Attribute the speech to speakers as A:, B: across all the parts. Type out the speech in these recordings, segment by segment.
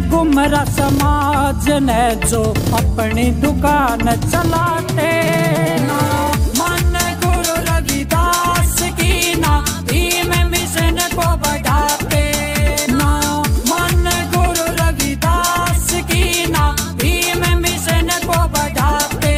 A: गुमरा समाज ने जो अपनी दुकान चलाते ना मन गुरु रविदास की ना भीम मिशन को बढ़ाते ना मन गुरु रविदास की ना भीम मिशन को बढ़ाते।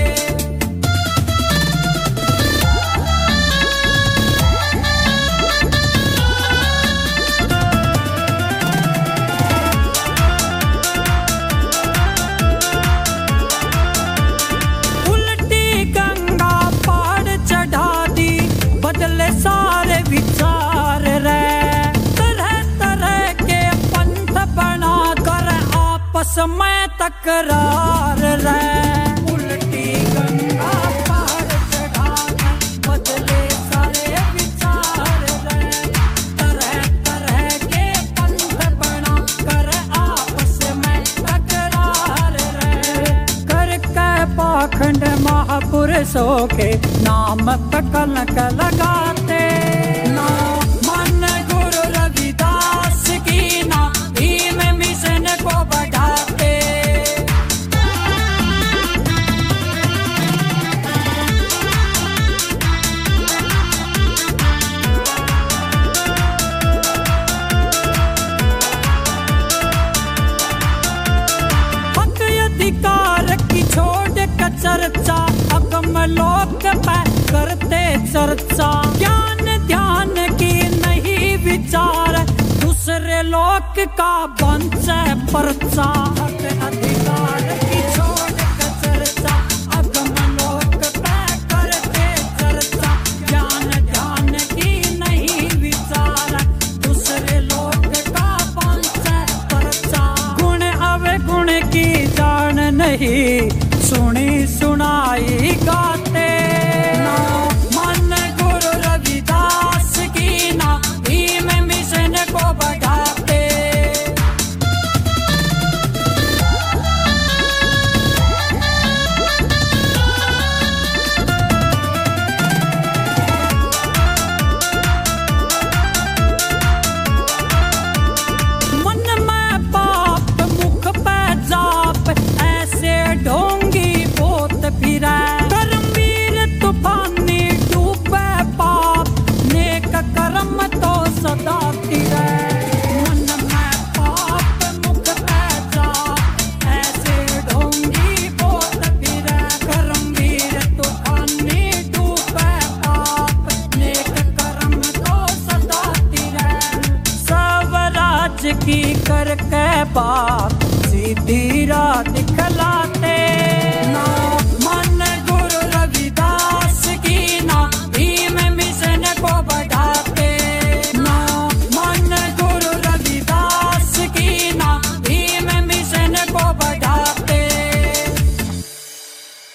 A: बदले सारे विचार रे तरह तरह के पंथ बना कर आपस में तकरार रे। उल्टी गंगा पार चढ़ाना बदले सारे विचार रे तरह तरह के पंथ बना कर आपस में तकरार रे। कर के पाखंड महापुरुषों के नाम पे कलंक लगाते ना मन गुरु रविदास की ना भीम मिशन को बढ़ाते। हक अधिकार की छोड़ के चर्चा अगम लोक पे करते चर्चा ज्ञान ध्यान की नहीं विचार दूसरे लोक का वंश परचा। हक अधिकार की छोड़ के चर्चा अगम लोक पे करते चर्चा ज्ञान ध्यान की नहीं विचार दूसरे लोक का वंश परचा। गुण अवगुण की जान नहीं सुनी सुनाई गाते ना मन गुरु रविदास की ना भीम मिशन को बढ़ाते। मन में पाप मुख पे जाप ऐसे ढोंगी बोत फिरे कर्मवीर तूफानी डूबे पाप नेक कर्म तो सदा तिरे। मन में पाप मुख पे जाप ऐसे ढोंगी बोत फिरे कर्मवीर तूफानी डूबे पाप नेक कर्म तो सदा तिरे। स्वराज की कर के बात सीधी रात